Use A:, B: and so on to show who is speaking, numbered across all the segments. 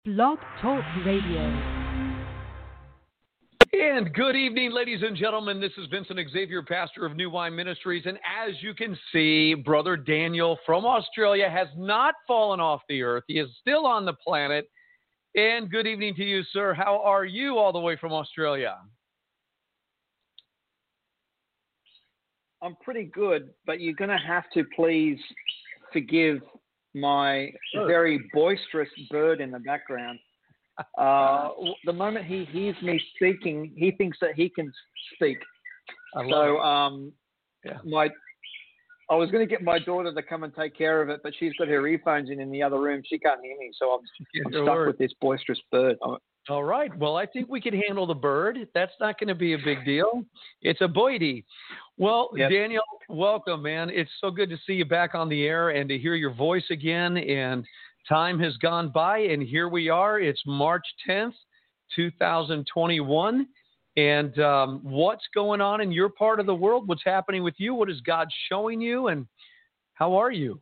A: Blog Talk Radio.
B: And good evening, ladies and gentlemen. This is Vincent Xavier, pastor of New Wine Ministries. And as you can see, Brother Daniel from Australia has not fallen off the earth. He is still on the planet. And good evening to you, sir. How are you all the way from Australia?
C: I'm pretty good, but you're going to have to please forgive my very boisterous bird in the background. The moment he hears me speaking, he thinks that he can speak. I was going to get my daughter to come and take care of it, but she's got her earphones in the other room. She can't hear me, so I'm stuck with this boisterous bird.
B: All right. Well, I think we can handle the bird. That's not going to be a big deal. It's a boydie. Well, yep. Daniel, welcome, man. It's so good to see you back on the air and to hear your voice again. And time has gone by, and here we are. It's March 10th, 2021. And what's going on in your part of the world? What's happening with you? What is God showing you? And how are you?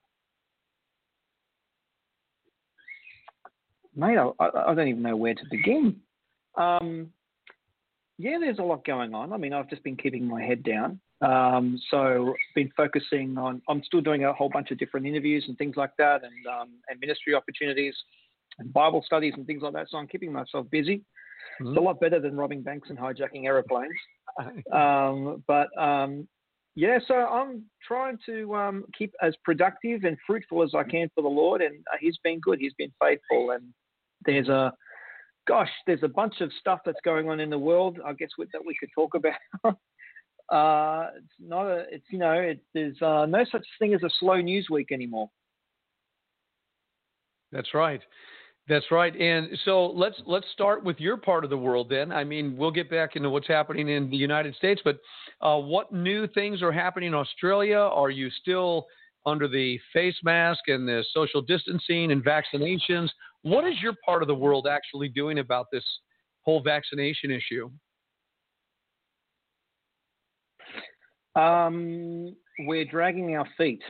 C: Mate, I don't even know where to begin. There's a lot going on. I mean, I've just been keeping my head down. So been focusing on, I'm still doing a whole bunch of different interviews and things like that, and ministry opportunities and Bible studies and things like that. So I'm keeping myself busy. Mm-hmm. It's a lot better than robbing banks and hijacking aeroplanes. So I'm trying to keep as productive and fruitful as I can for the Lord, and He's been good. He's been faithful, and there's a bunch of stuff that's going on in the world, I guess, that we could talk about. There's no such thing as a slow news week anymore.
B: That's right. That's right. And so let's start with your part of the world then. I mean, we'll get back into what's happening in the United States, but what new things are happening in Australia? Are you still under the face mask and the social distancing and vaccinations? What is your part of the world actually doing about this whole vaccination issue?
C: We're dragging our feet.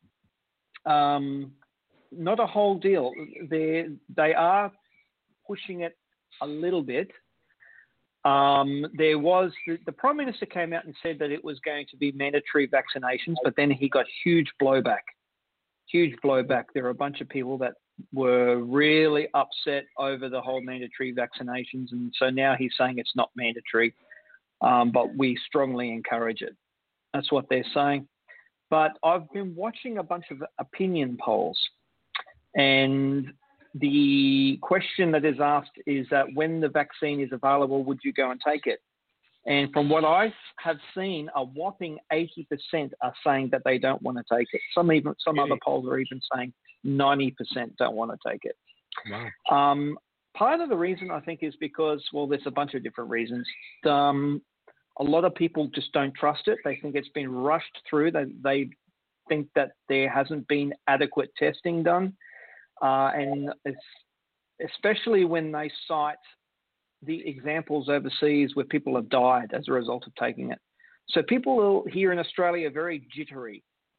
C: Not a whole deal. They are pushing it a little bit. There was the Prime Minister came out and said that it was going to be mandatory vaccinations, but then he got huge blowback. There are a bunch of people that were really upset over the whole mandatory vaccinations, and so now he's saying it's not mandatory, but we strongly encourage it. That's what they're saying. But I've been watching a bunch of opinion polls, and the question that is asked is that when the vaccine is available, would you go and take it? And from what I have seen, a whopping 80% are saying that they don't want to take it. Some other polls are even saying 90% don't want to take it. Wow. Part of the reason, I think, is because, well, there's a bunch of different reasons. A lot of people just don't trust it. They think it's been rushed through. They think that there hasn't been adequate testing done. And especially when they cite the examples overseas where people have died as a result of taking it. So people here in Australia are very jittery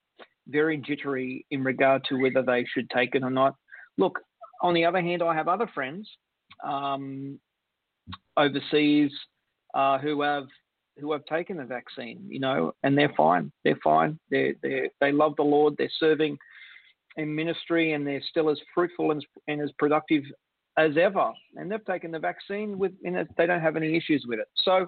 C: in regard to whether they should take it or not. Look, on the other hand, I have other friends overseas who have taken the vaccine, and they're fine. They're fine. They love the Lord. They're serving in ministry, and they're still as fruitful and as productive as ever. And they've taken the vaccine they don't have any issues with it. So,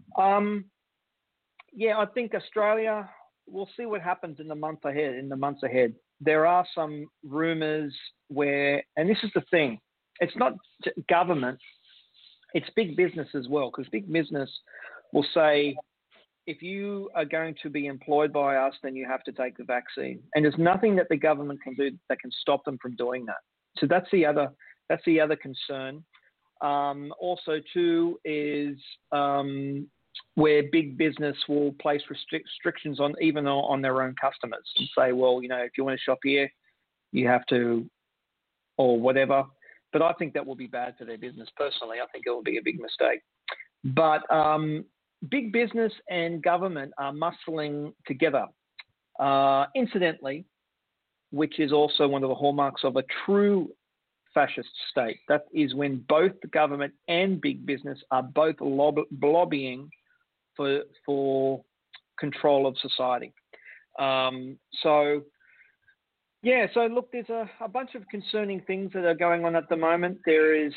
C: I think Australia, we'll see what happens in the months ahead. There are some rumors where, and this is the thing, it's not government, it's big business as well, because big business will say, if you are going to be employed by us, then you have to take the vaccine. And there's nothing that the government can do that can stop them from doing that. So that's the other concern. Also, too, is where big business will place restrictions on their own customers and say, well, if you want to shop here, you have to, or whatever. But I think that will be bad for their business. Personally, I think it will be a big mistake. But big business and government are muscling together. Incidentally, which is also one of the hallmarks of a true fascist state. That is when both the government and big business are both lobbying for control of society. So look, there's a bunch of concerning things that are going on at the moment. There is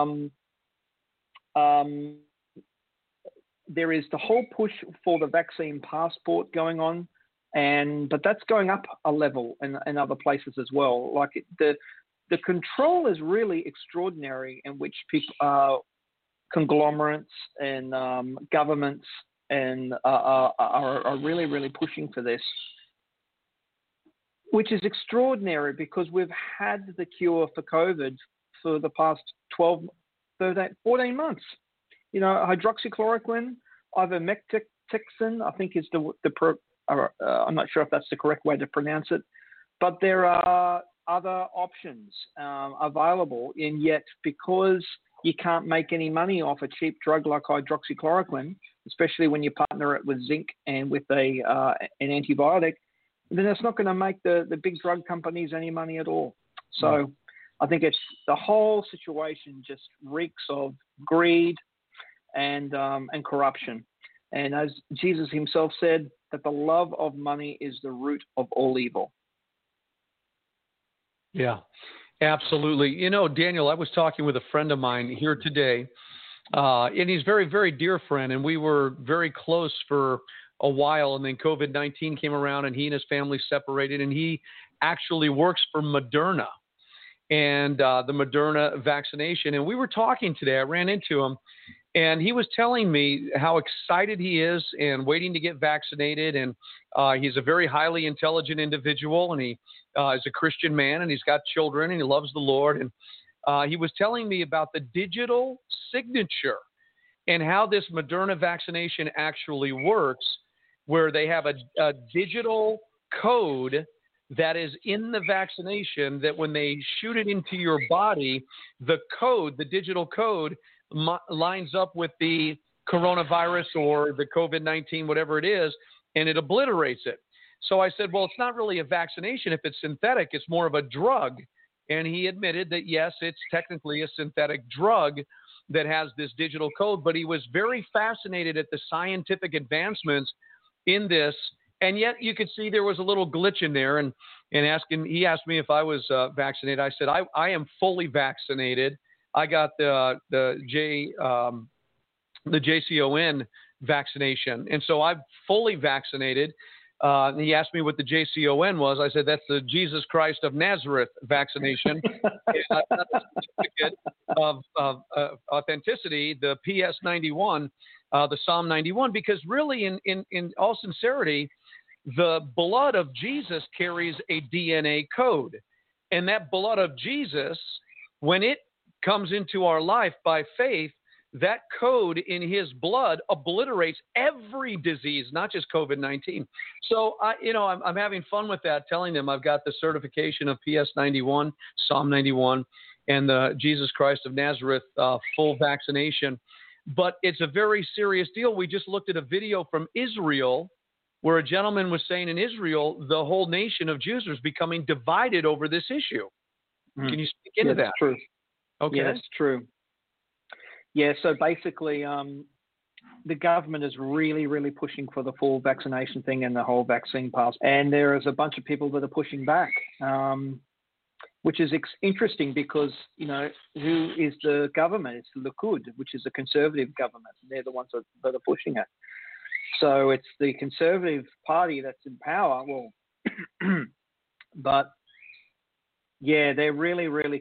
C: the whole push for the vaccine passport going on, but that's going up a level in other places as well. Like the control is really extraordinary, in which people, conglomerates and governments and are really, really pushing for this, which is extraordinary because we've had the cure for COVID for the past 12, 13, 14 months. You know, hydroxychloroquine, ivermectin, I think is I'm not sure if that's the correct way to pronounce it, but there are other options available, and yet because you can't make any money off a cheap drug like hydroxychloroquine, especially when you partner it with zinc and with an antibiotic, then it's not going to make the big drug companies any money at all. So I think it's the whole situation just reeks of greed and corruption. And as Jesus himself said, that the love of money is the root of all evil.
B: Yeah, absolutely. You know, Daniel, I was talking with a friend of mine here today, and he's a very, very dear friend, and we were very close for a while, and then COVID-19 came around, and he and his family separated, and he actually works for Moderna and the Moderna vaccination. And we were talking today. I ran into him, and he was telling me how excited he is and waiting to get vaccinated. And he's a very highly intelligent individual, and he is a Christian man, and he's got children, and he loves the Lord. And he was telling me about the digital signature and how this Moderna vaccination actually works, where they have a digital code that is in the vaccination that when they shoot it into your body, the digital code lines up with the coronavirus or the COVID-19, whatever it is, and it obliterates it. So I said, well, it's not really a vaccination. If it's synthetic, it's more of a drug. And he admitted that, yes, it's technically a synthetic drug that has this digital code, but he was very fascinated at the scientific advancements in this. And yet you could see there was a little glitch in there. And he asked me if I was vaccinated. I said, I am fully vaccinated. I got the JCON vaccination. And so I'm fully vaccinated. And he asked me what the JCON was. I said, that's the Jesus Christ of Nazareth vaccination. And I got the certificate of authenticity, the PS91, the Psalm 91, because really in all sincerity, the blood of Jesus carries a DNA code. And that blood of Jesus, when it comes into our life by faith, that code in his blood obliterates every disease, not just COVID-19. So, I'm having fun with that, telling them I've got the certification of PS91, Psalm 91, and the Jesus Christ of Nazareth full vaccination. But it's a very serious deal. We just looked at a video from Israel where a gentleman was saying in Israel, the whole nation of Jews was becoming divided over this issue. Can you speak into that?
C: That's true.
B: Okay.
C: Yeah, that's true. Yeah, so basically the government is really, really pushing for the full vaccination thing and the whole vaccine pass. And there is a bunch of people that are pushing back, which is interesting because, who is the government? It's Likud, which is a conservative government. They're the ones that are pushing it. So it's the Conservative Party that's in power. Well, but, yeah, they're really, really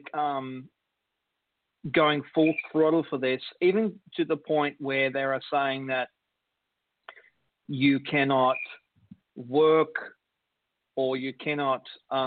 C: going full throttle for this, even to the point where they are saying that you cannot work or you cannot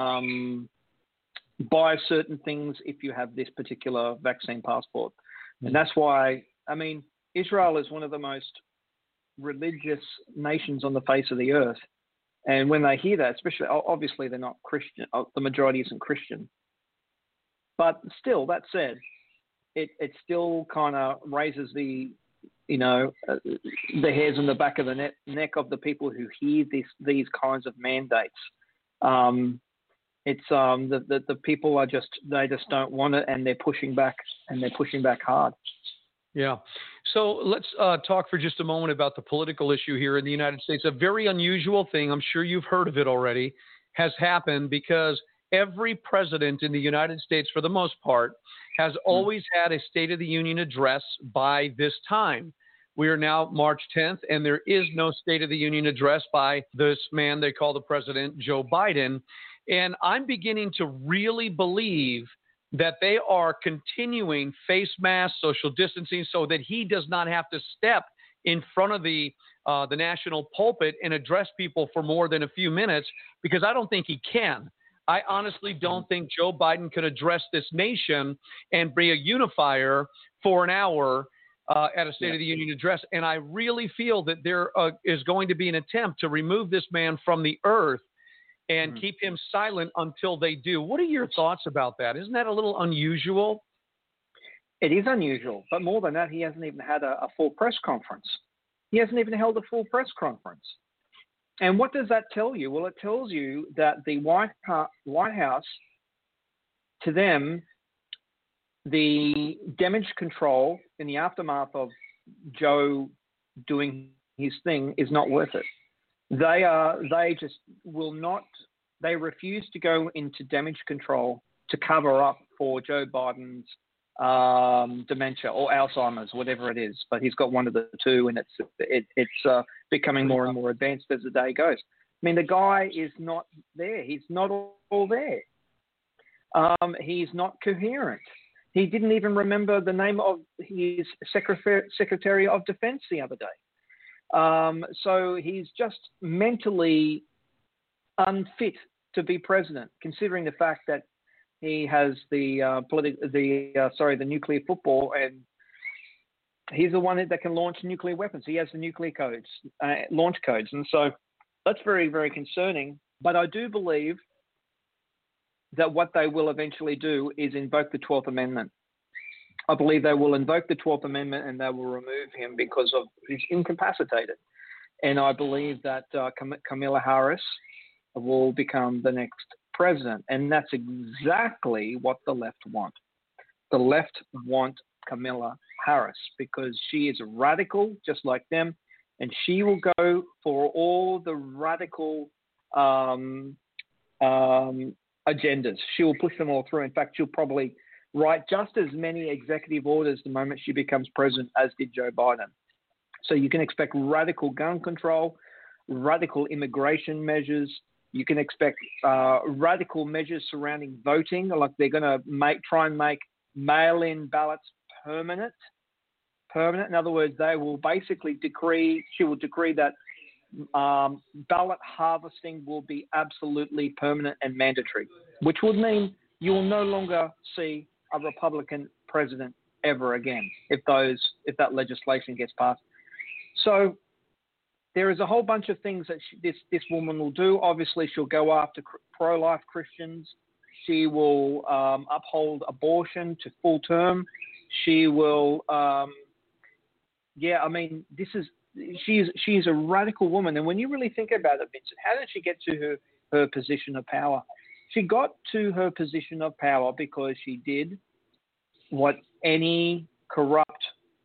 C: buy certain things if you have this particular vaccine passport. And that's why, Israel is one of the most religious nations on the face of the earth. And when they hear that, especially, obviously they're not Christian, the majority isn't Christian. But still, that said, it still kind of raises the hairs on the back of the neck of the people who hear these kinds of mandates. And It's the people they just don't want it, and they're pushing back hard.
B: Yeah. So let's talk for just a moment about the political issue here in the United States. A very unusual thing, I'm sure you've heard of it already, has happened because every president in the United States, for the most part, has always had a State of the Union address by this time. We are now March 10th, and there is no State of the Union address by this man they call the president, Joe Biden. And I'm beginning to really believe that they are continuing face masks, social distancing, so that he does not have to step in front of the national pulpit and address people for more than a few minutes, because I don't think he can. I honestly don't think Joe Biden could address this nation and be a unifier for an hour at a State of the Union address. And I really feel that there is going to be an attempt to remove this man from the earth and keep him silent until they do. What are your thoughts about that? Isn't that a little unusual?
C: It is unusual, but more than that, he hasn't even had a full press conference. He hasn't even held a full press conference. And what does that tell you? Well, it tells you that the White House, to them, the damage control in the aftermath of Joe doing his thing is not worth it. They just will not. They refuse to go into damage control to cover up for Joe Biden's dementia or Alzheimer's, whatever it is. But he's got one of the two, and it's becoming more and more advanced as the day goes. I mean, the guy is not there. He's not all there. He's not coherent. He didn't even remember the name of his Secretary of Defense the other day. So he's just mentally unfit to be president, considering the fact that he has the nuclear football, and he's the one that can launch nuclear weapons. He has the nuclear codes, launch codes, and so that's very, very concerning. But I do believe that what they will eventually do is invoke the 12th Amendment. I believe they will invoke the 12th Amendment and they will remove him because of he's incapacitated. And I believe that Kamala Harris will become the next president. And that's exactly what the left want. The left want Kamala Harris because she is a radical, just like them, and she will go for all the radical agendas. She will push them all through. In fact, she'll probably write just as many executive orders the moment she becomes president as did Joe Biden. So you can expect radical gun control, radical immigration measures. You can expect radical measures surrounding voting, like they're going to try and make mail-in ballots permanent. In other words, they will basically she will decree that ballot harvesting will be absolutely permanent and mandatory, which would mean you will no longer see a Republican president ever again if that legislation gets passed. So there is a whole bunch of things that this woman will do. Obviously, she'll go after pro-life Christians. She will uphold abortion to full term. She will, she's a radical woman. And when you really think about it, Vincent, how did she get to her position of power? She got to her position of power because she did what any corrupt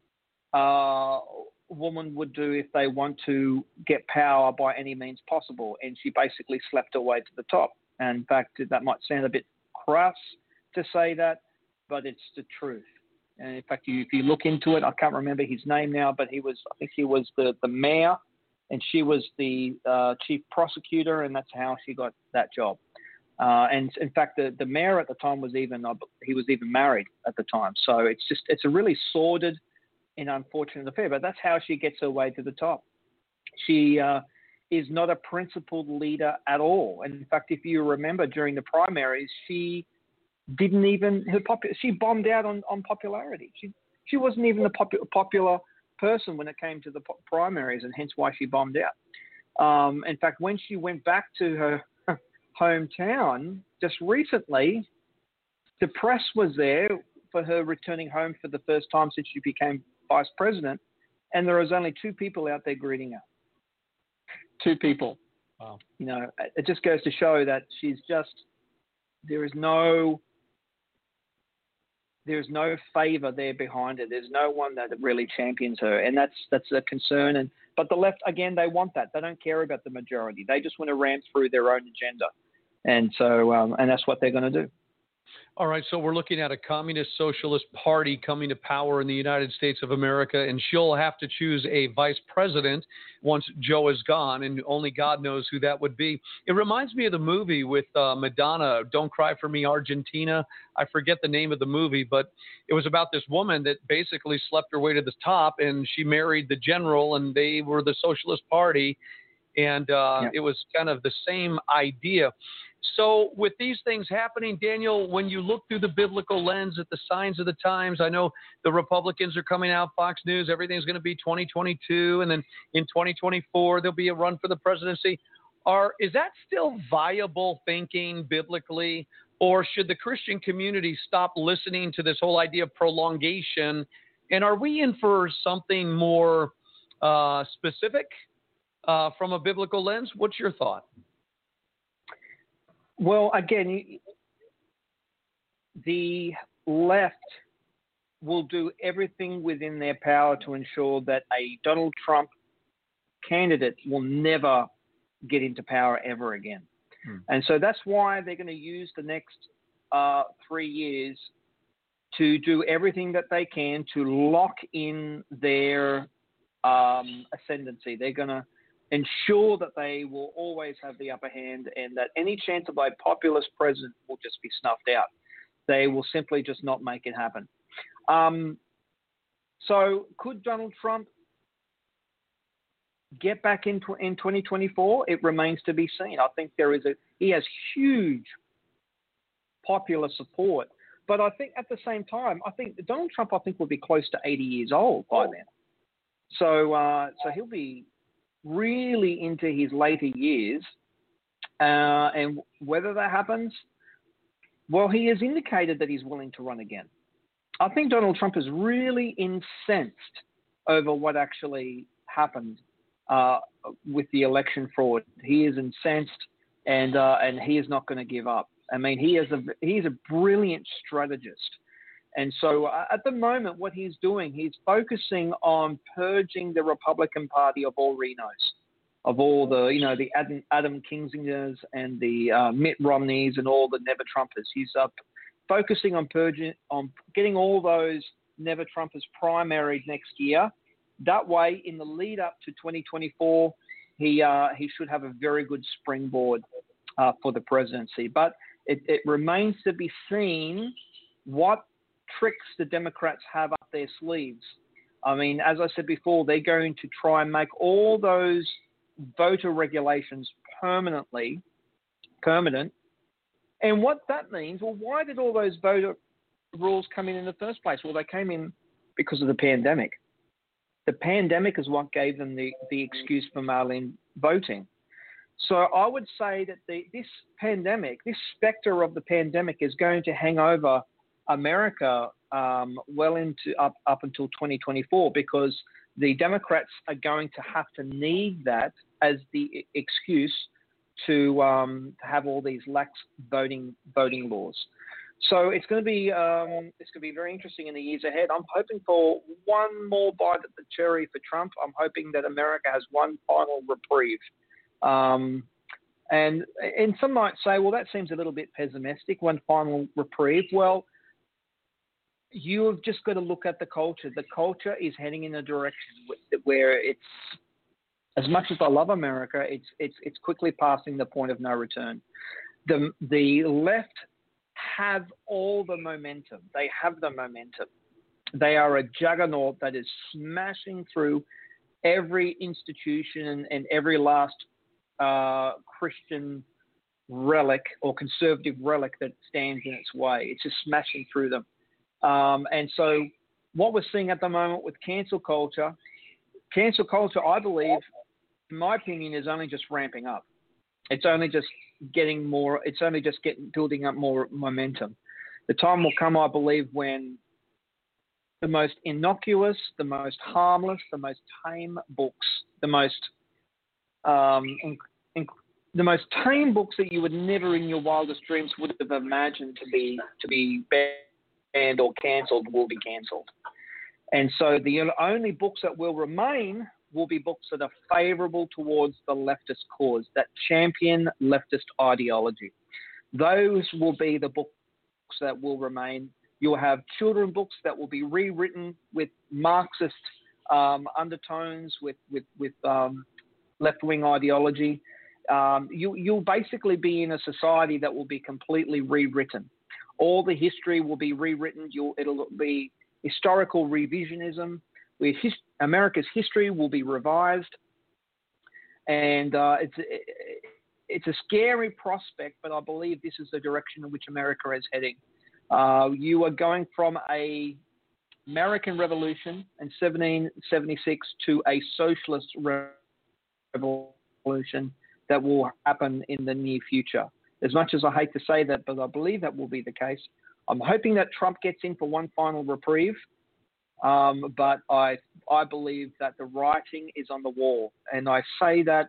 C: woman would do if they want to get power by any means possible. And she basically slept her way to the top. And in fact, that might sound a bit crass to say that, but it's the truth. And in fact, if you look into it, I can't remember his name now, but I think he was the mayor, and she was the chief prosecutor, and that's how she got that job. And in fact, the mayor at the time was even married at the time. So it's a really sordid and unfortunate affair, but that's how she gets her way to the top. She is not a principled leader at all. And in fact, if you remember during the primaries, she didn't even she bombed out on popularity. She wasn't even a popular person when it came to the primaries, and hence why she bombed out. In fact, when she went back to her hometown just recently, the press was there for her returning home for the first time since she became vice president, and there was only 2 people out there greeting her. 2 people. Wow. You know, it just goes to show that she's just there is no favor there behind it. There's no one that really champions her, and that's a concern. But the left, again, they want that. They don't care about the majority. They just want to ram through their own agenda, and so and that's what they're going to do.
B: All right, so we're looking at a communist socialist party coming to power in the United States of America, and she'll have to choose a vice president once Joe is gone, and only God knows who that would be. It reminds me of the movie with Madonna, Don't Cry for Me, Argentina. I forget the name of the movie, but it was about this woman that basically slept her way to the top, and she married the general, and they were the Socialist Party, and It was kind of the same idea. So with these things happening, Daniel, when you look through the biblical lens at the signs of the times, I know the Republicans are coming out, Fox News, everything's going to be 2022, and then in 2024 there'll be a run for the presidency. Is that still viable thinking biblically, or should the Christian community stop listening to this whole idea of prolongation? And are we in for something more specific from a biblical lens? What's your thought?
C: Well, again, the left will do everything within their power to ensure that a Donald Trump candidate will never get into power ever again. And so that's why they're going to use the next 3 years to do everything that they can to lock in their ascendancy. They're going to ensure that they will always have the upper hand, and that any chance of a populist president will just be snuffed out. They will simply just not make it happen. So could Donald Trump get back in 2024? It remains to be seen. I think he has huge popular support, but I think at the same time, Donald Trump will be close to 80 years old by then. So he'll be really into his later years, and whether that happens, well, he has indicated that he's willing to run again. I think Donald Trump is really incensed over what actually happened with the election fraud. He is incensed, and he is not going to give up. I mean, he's a brilliant strategist. And so at the moment, what he's doing, he's focusing on purging the Republican Party of all Renos, of all the Adam Kinzingers and the Mitt Romneys and all the Never Trumpers. He's focusing on getting all those Never Trumpers primaried next year. That way, in the lead up to 2024, he should have a very good springboard for the presidency. But it remains to be seen what tricks the Democrats have up their sleeves. I mean, as I said before, they're going to try and make all those voter regulations permanent. And what that means, well, why did all those voter rules come in the first place? Well, they came in because of the pandemic. The pandemic is what gave them the excuse for mail-in voting. So I would say that this specter of the pandemic is going to hang over America well into up until 2024, because the Democrats are going to have to need that as the excuse to have all these lax voting laws. So it's going to be very interesting in the years ahead. I'm hoping for one more bite at the cherry for Trump. I'm hoping that America has one final reprieve. And some might say, well, that seems a little bit pessimistic, one final reprieve. Well, you have just got to look at the culture. The culture is heading in a direction where it's, as much as I love America, it's quickly passing the point of no return. The left have all the momentum. They have the momentum. They are a juggernaut that is smashing through every institution and every last Christian relic or conservative relic that stands in its way. It's just smashing through them. And so what we're seeing at the moment with cancel culture, I believe, in my opinion, is only just ramping up. It's only just building up more momentum. The time will come, I believe, when the most innocuous, the most harmless, the most tame books, the most the most tame books that you would never in your wildest dreams would have imagined to be banned or cancelled will be cancelled. And so the only books that will remain will be books that are favorable towards the leftist cause, that champion leftist ideology. Those will be the books that will remain. You'll have children books that will be rewritten with Marxist undertones, with left-wing ideology. You'll basically be in a society that will be completely rewritten. All the history will be rewritten. It'll be historical revisionism, where America's history will be revised. And it's a scary prospect, but I believe this is the direction in which America is heading. You are going from a American Revolution in 1776 to a socialist revolution that will happen in the near future. As much as I hate to say that, but I believe that will be the case. I'm hoping that Trump gets in for one final reprieve, but I believe that the writing is on the wall. And I say that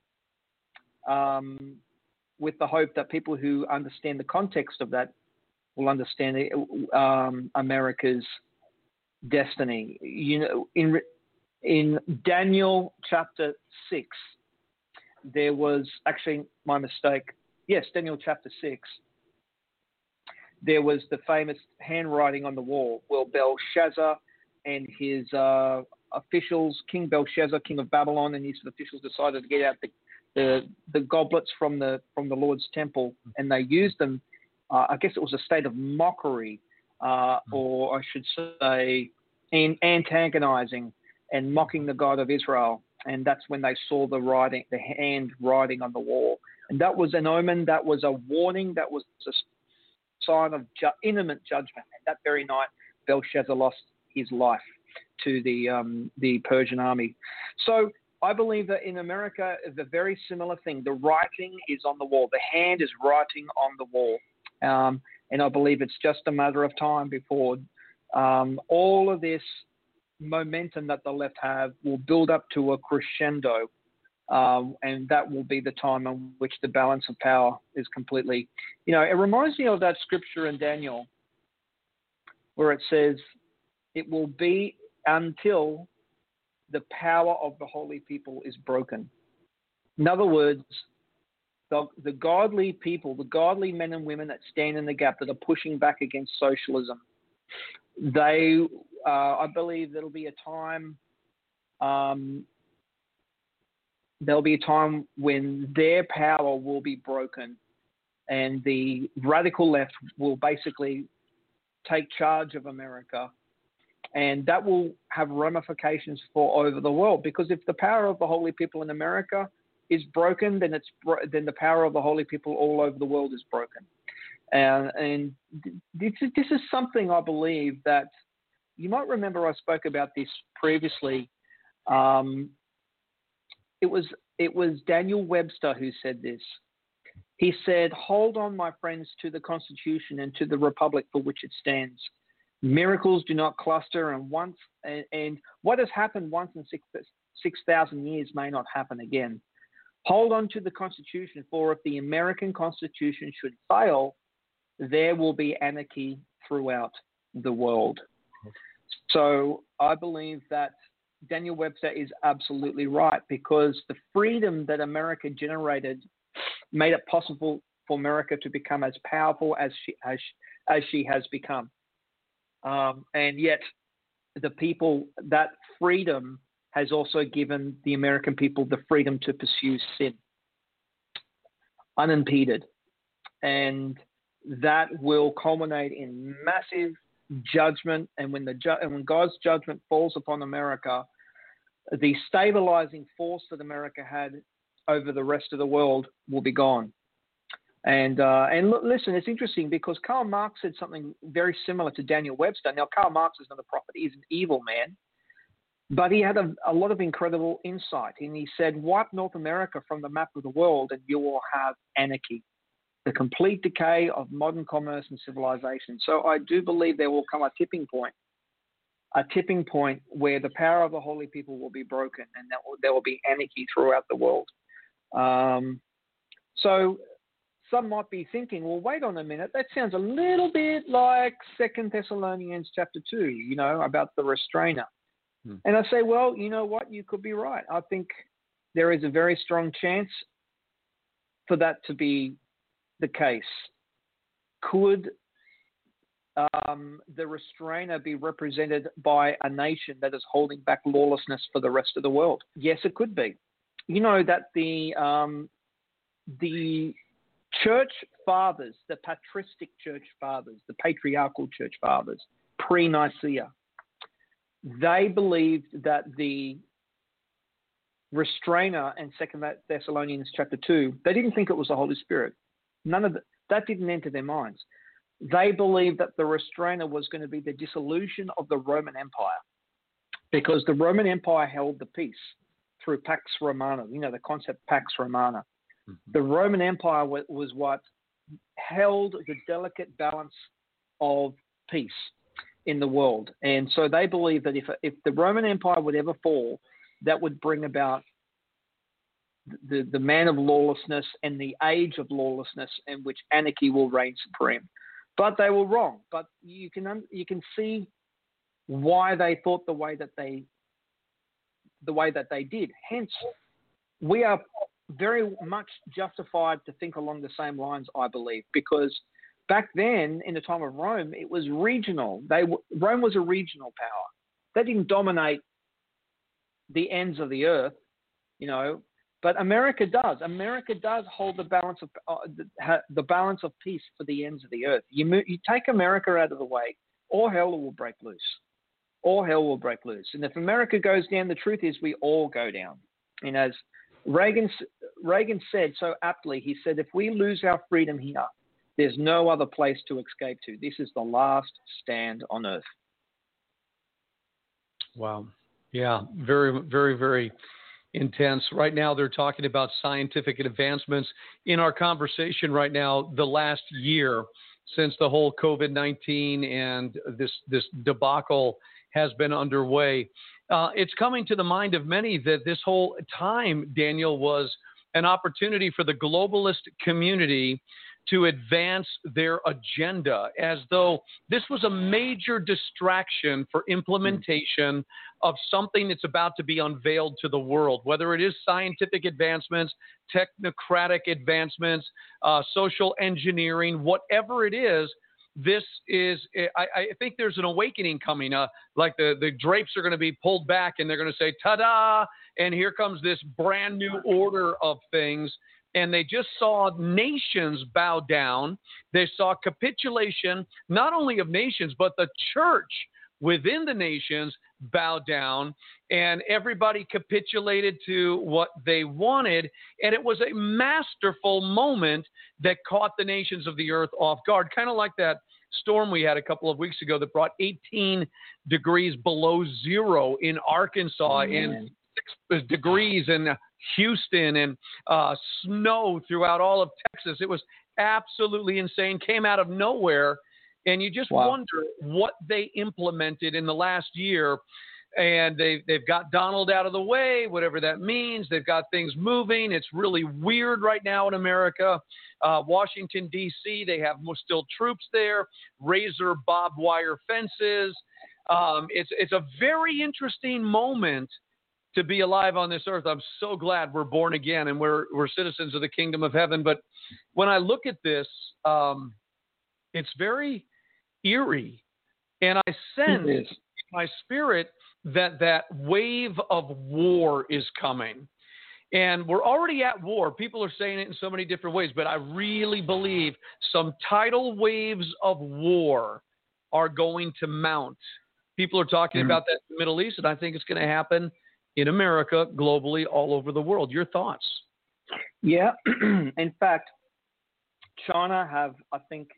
C: with the hope that people who understand the context of that will understand America's destiny. You know, in Daniel chapter 6, there was actually my mistake. Yes, Daniel chapter 6. There was the famous handwriting on the wall. Well, Belshazzar and his officials, King Belshazzar, king of Babylon, and his officials decided to get out the goblets from the Lord's temple, and they used them. I guess it was a state of mockery, or I should say, antagonizing and mocking the God of Israel. And that's when they saw the handwriting on the wall. And that was an omen. That was a warning. That was a sign of imminent judgment. And that very night, Belshazzar lost his life to the Persian army. So I believe that in America, the very similar thing. The writing is on the wall. The hand is writing on the wall. And I believe it's just a matter of time before all of this momentum that the left have will build up to a crescendo. And that will be the time in which the balance of power is completely, it reminds me of that scripture in Daniel where it says, it will be until the power of the holy people is broken. In other words, the godly people, the godly men and women that stand in the gap, that are pushing back against socialism, I believe there'll be a time when their power will be broken, and the radical left will basically take charge of America, and that will have ramifications for over the world. Because if the power of the holy people in America is broken, then the power of the holy people all over the world is broken. And this is something I believe that you might remember. I spoke about this previously. It was Daniel Webster who said this. He said, "Hold on, my friends, to the Constitution and to the Republic for which it stands. Miracles do not cluster, and what has happened once in 6,000 years may not happen again. Hold on to the Constitution, for if the American Constitution should fail, there will be anarchy throughout the world." So I believe that Daniel Webster is absolutely right, because the freedom that America generated made it possible for America to become as powerful as she has become. And yet the people, that freedom has also given the American people the freedom to pursue sin unimpeded. And that will culminate in massive judgment. And when God's judgment falls upon America, the stabilizing force that America had over the rest of the world will be gone. And listen, it's interesting because Karl Marx said something very similar to Daniel Webster. Now, Karl Marx is not a prophet; he's an evil man, but he had a lot of incredible insight. And he said, "Wipe North America from the map of the world, and you will have anarchy, the complete decay of modern commerce and civilization." So I do believe there will come a tipping point where the power of the holy people will be broken, and there will be anarchy throughout the world. So some might be thinking, well, wait on a minute. That sounds a little bit like 2 Thessalonians chapter 2, about the restrainer. And I say, well, you know what? You could be right. I think there is a very strong chance for that to be the case. Could the restrainer be represented by a nation that is holding back lawlessness for the rest of the world? Yes, it could be. You know that the church fathers, the patristic church fathers, the patriarchal church fathers, pre-Nicaea, they believed that the restrainer in 2 Thessalonians chapter 2, they didn't think it was the Holy Spirit. That didn't enter their minds. They believed that the restrainer was going to be the dissolution of the Roman Empire, because the Roman Empire held the peace through Pax Romana, the concept Pax Romana. The Roman Empire was what held the delicate balance of peace in the world. And so they believe that if the Roman Empire would ever fall, that would bring about the man of lawlessness and the age of lawlessness, in which anarchy will reign supreme. But they were wrong. But you can see why they thought the way that they did. Hence, we are very much justified to think along the same lines, I believe, because back then, in the time of Rome, it was regional. Rome was a regional power. They didn't dominate the ends of the earth, but America does. America does hold the balance of peace for the ends of the earth. You take America out of the way, all hell will break loose. All hell will break loose. And if America goes down, the truth is we all go down. And as Reagan said so aptly, he said, if we lose our freedom here, there's no other place to escape to. This is the last stand on earth.
B: Wow. Yeah, very, very, very intense. Right now, they're talking about scientific advancements. In our conversation right now, the last year since the whole COVID-19 and this debacle has been underway, it's coming to the mind of many that this whole time, Daniel, was an opportunity for the globalist community to advance their agenda, as though this was a major distraction for implementation of something that's about to be unveiled to the world, whether it is scientific advancements, technocratic advancements, social engineering, whatever it is. This is, I think there's an awakening coming. Like the drapes are going to be pulled back and they're going to say, ta-da, and here comes this brand new order of things. And they just saw nations bow down. They saw capitulation, not only of nations, but the church within the nations bow down. And everybody capitulated to what they wanted. And it was a masterful moment that caught the nations of the earth off guard, kind of like that storm we had a couple of weeks ago that brought 18 degrees below zero in Arkansas and 6 degrees in Houston and snow throughout all of Texas. It was absolutely insane, came out of nowhere. And you just wonder what they implemented in the last year. And they've got Donald out of the way, whatever that means. They've got things moving. It's really weird right now in America. Washington, D.C., they have still troops there, razor barbed wire fences. It's a very interesting moment to be alive on this earth. I'm so glad we're born again and we're citizens of the kingdom of heaven. But when I look at this, it's very eerie. And I sense in my spirit that wave of war is coming. And we're already at war. People are saying it in so many different ways, but I really believe some tidal waves of war are going to mount. People are talking about that in the Middle East, and I think it's going to happen in America, globally, all over the world. Your thoughts?
C: Yeah. In fact, China have, I think,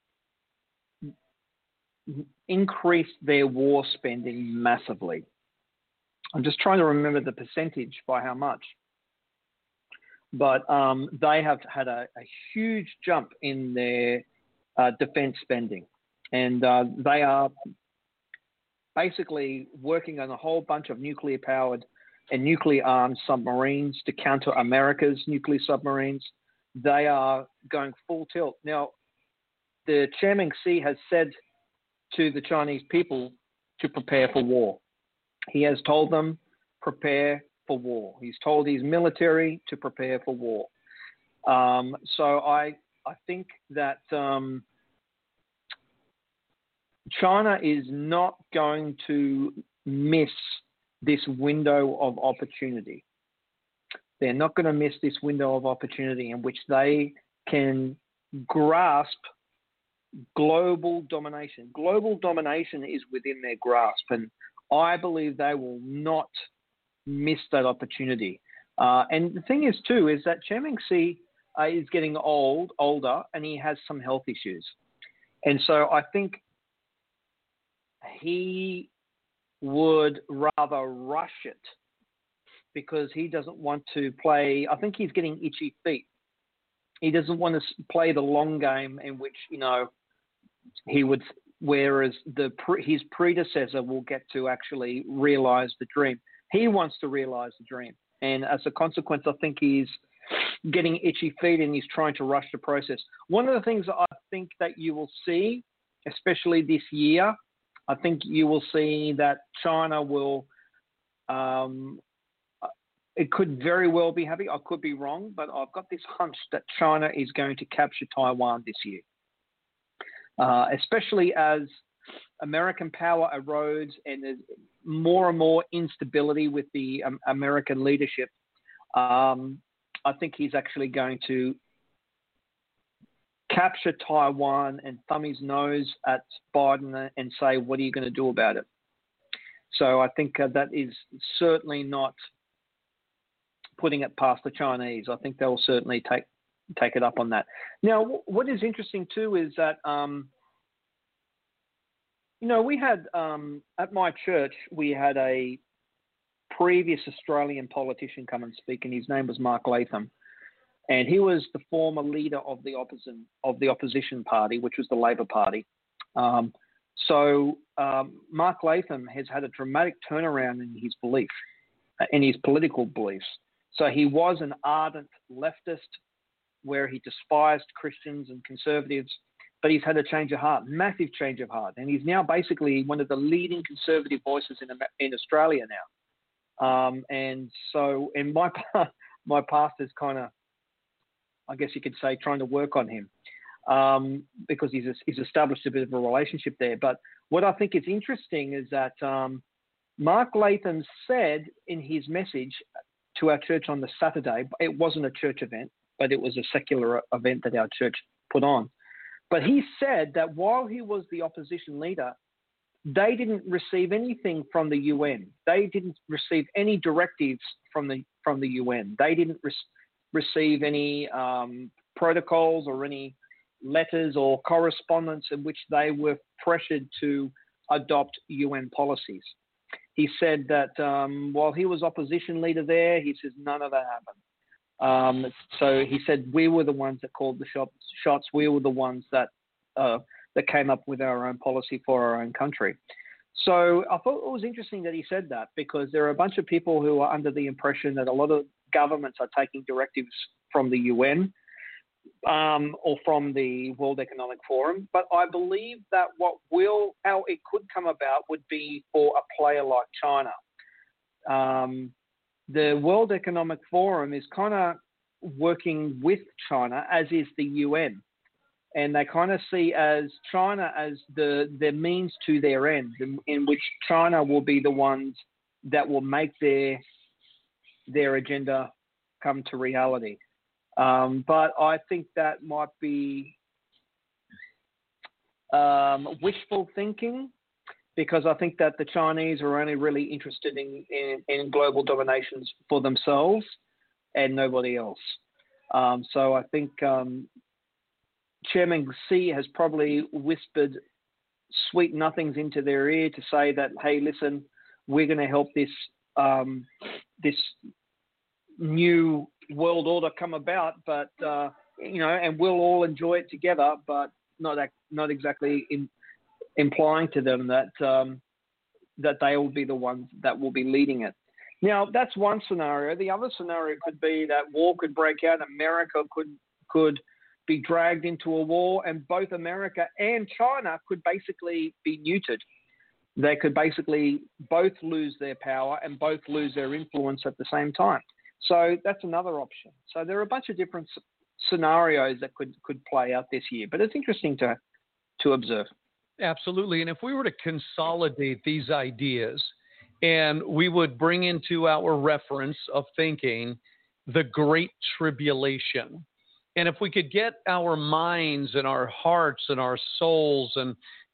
C: increased their war spending massively. I'm just trying to remember the percentage by how much. But they have had a huge jump in their defense spending. And they are basically working on a whole bunch of nuclear-powered and nuclear-armed submarines to counter America's nuclear submarines. they are going full tilt. Now, the Chairman Xi has said to the Chinese people to prepare for war. He has told them, prepare for war. He's told his military to prepare for war. So I think that China is not going to miss this window of opportunity. They're not going to miss this window of opportunity in which they can grasp global domination. Global domination is within their grasp, and I believe they will not miss that opportunity. And the thing is, too, is that Chairman Xi is getting older, and he has some health issues. And so I think he would rather rush it because he doesn't want to play. I think he's getting itchy feet. He doesn't want to play the long game in which, he would, whereas his predecessor will get to actually realize the dream. He wants to realize the dream. And as a consequence, I think he's getting itchy feet and he's trying to rush the process. One of the things that I think that you will see, especially this year, I think you will see that China will, it could very well be happy. I could be wrong, but I've got this hunch that China is going to capture Taiwan this year, especially as American power erodes and there's more and more instability with the American leadership. I think he's actually going to capture Taiwan and thumb his nose at Biden and say, what are you going to do about it? So I think that is certainly not putting it past the Chinese. I think they'll certainly take it up on that. Now, what is interesting too is that, we had, at my church, we had a previous Australian politician come and speak, and his name was Mark Latham. And he was the former leader of the opposition party, which was the Labor Party. So Mark Latham has had a dramatic turnaround in his belief, in his political beliefs. So he was an ardent leftist where he despised Christians and conservatives, but he's had a change of heart, massive change of heart. And he's now basically one of the leading conservative voices in Australia now. And my pastor's kind of, I guess you could say, trying to work on him because he's established a bit of a relationship there. But what I think is interesting is that Mark Latham said in his message to our church on the Saturday, it wasn't a church event, but it was a secular event that our church put on. But he said that while he was the opposition leader, they didn't receive anything from the UN. They didn't receive any directives from the UN. They didn't receive any protocols or any letters or correspondence in which they were pressured to adopt UN policies. He said that while he was opposition leader there, he says none of that happened. So he said we were the ones that called the shots. We were the ones that came up with our own policy for our own country. So I thought it was interesting that he said that because there are a bunch of people who are under the impression that a lot of governments are taking directives from the UN or from the World Economic Forum. But I believe that how it could come about would be for a player like China. The World Economic Forum is kind of working with China, as is the UN. And they kind of see as China as the means to their end, in which China will be the ones that will make their agenda come to reality. But I think that might be wishful thinking, because I think that the Chinese are only really interested in global dominations for themselves and nobody else. So I think Chairman Xi has probably whispered sweet nothings into their ear to say that, hey, listen, we're going to help this new world order come about, but and we'll all enjoy it together, but not exactly implying to them that they will be the ones that will be leading it. Now, that's one scenario. The other scenario could be that war could break out. America could be dragged into a war, and both America and China could basically be neutered. They could basically both lose their power and both lose their influence at the same time. So that's another option. So there are a bunch of different scenarios that could play out this year, but it's interesting to observe.
B: Absolutely. And if we were to consolidate these ideas and we would bring into our reference of thinking the Great Tribulation, and if we could get our minds and our hearts and our souls and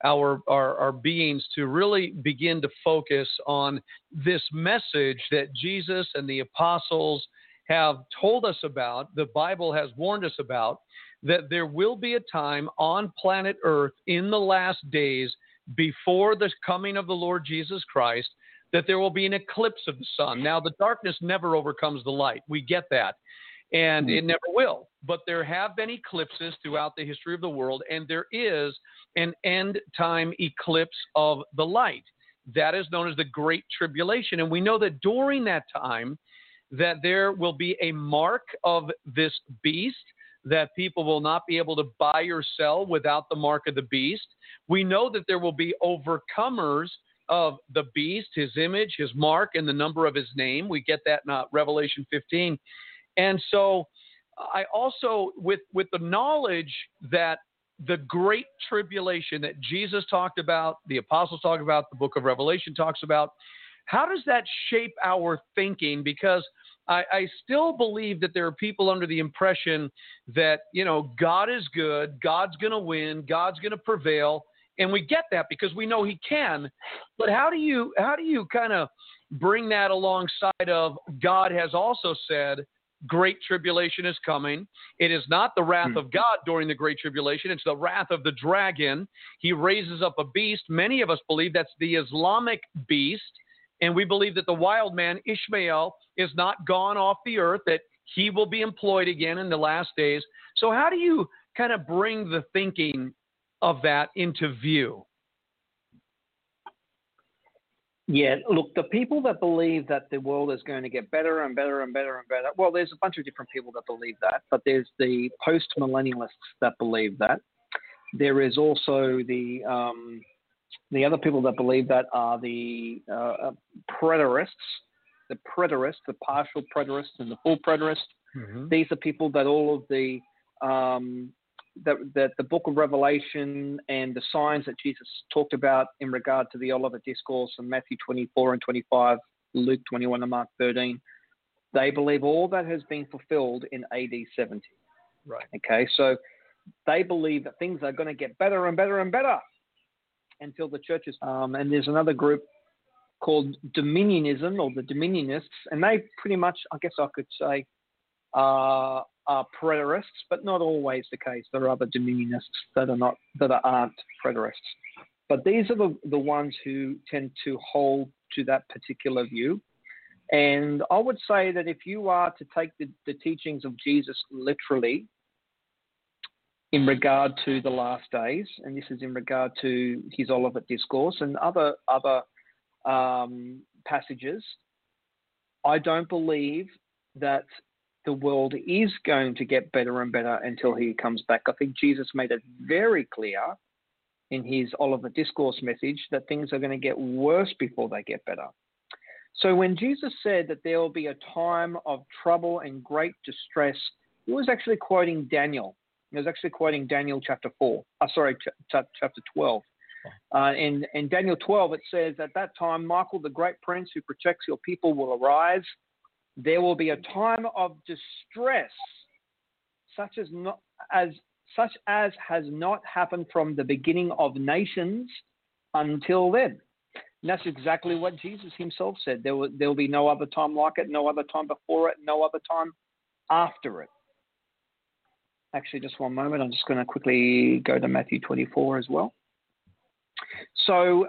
B: our beings to really begin to focus on this message that Jesus and the apostles have told us about, the Bible has warned us about, that there will be a time on planet Earth in the last days before the coming of the Lord Jesus Christ, that there will be an eclipse of the sun. Now, the darkness never overcomes the light. We get that. And it never will. But there have been eclipses throughout the history of the world, and there is an end-time eclipse of the light. That is known as the Great Tribulation. And we know that during that time, that there will be a mark of this beast, that people will not be able to buy or sell without the mark of the beast. We know that there will be overcomers of the beast, his image, his mark, and the number of his name. We get that in Revelation 15. And so I also, with the knowledge that the Great Tribulation that Jesus talked about, the apostles talk about, the book of Revelation talks about, how does that shape our thinking? Because I still believe that there are people under the impression that, God is good, God's going to win, God's going to prevail. And we get that because we know he can. But how do you kind of bring that alongside of God has also said, Great Tribulation is coming. It is not the wrath of God during the Great Tribulation. It's the wrath of the dragon. He raises up a beast. Many of us believe that's the Islamic beast. And we believe that the wild man, Ishmael, is not gone off the earth, that he will be employed again in the last days. So how do you kind of bring the thinking of that into view?
C: Yeah, look, the people that believe that the world is going to get better and better and better and better, well, there's a bunch of different people that believe that, but there's the post-millennialists that believe that. There is also the other people that believe that are the preterists, the partial preterists and the full preterists. Mm-hmm. These are people that all of the that the book of Revelation and the signs that Jesus talked about in regard to the Olivet Discourse in Matthew 24 and 25, Luke 21 and Mark 13, they believe all that has been fulfilled in AD 70.
B: Right.
C: Okay, so they believe that things are going to get better and better and better until the churches. And there's another group called Dominionism, or the Dominionists, and they pretty much, I guess I could say, are preterists, but not always the case. There are other Dominionists that aren't preterists. But these are the ones who tend to hold to that particular view. And I would say that if you are to take the teachings of Jesus literally in regard to the last days, and this is in regard to his Olivet Discourse and other passages, I don't believe that the world is going to get better and better until he comes back. I think Jesus made it very clear in his Olivet Discourse message that things are going to get worse before they get better. So when Jesus said that there will be a time of trouble and great distress, he was actually quoting Daniel. He was actually quoting Daniel chapter 12. In Daniel 12, it says, at that time, Michael, the great prince who protects your people, will arise. There will be a time of distress, such as has not happened from the beginning of nations until then. And that's exactly what Jesus himself said. There will be no other time like it, no other time before it, no other time after it. Actually, just one moment. I'm just going to quickly go to Matthew 24 as well. So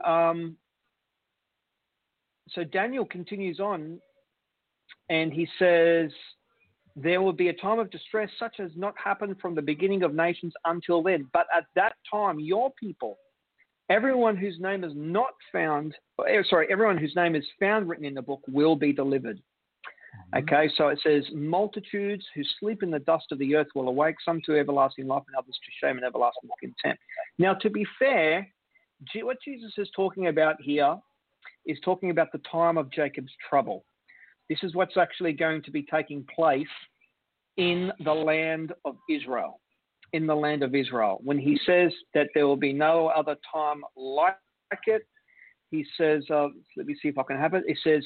C: Daniel continues on, and he says, there will be a time of distress such as not happened from the beginning of nations until then. But at that time, your people, everyone whose name is found written in the book will be delivered. Okay, so it says, multitudes who sleep in the dust of the earth will awake, some to everlasting life and others to shame and everlasting contempt. Now, to be fair, what Jesus is talking about here is talking about the time of Jacob's trouble. This is what's actually going to be taking place in the land of Israel. In the land of Israel. When he says that there will be no other time like it, he says, let me see if I can have it. It says,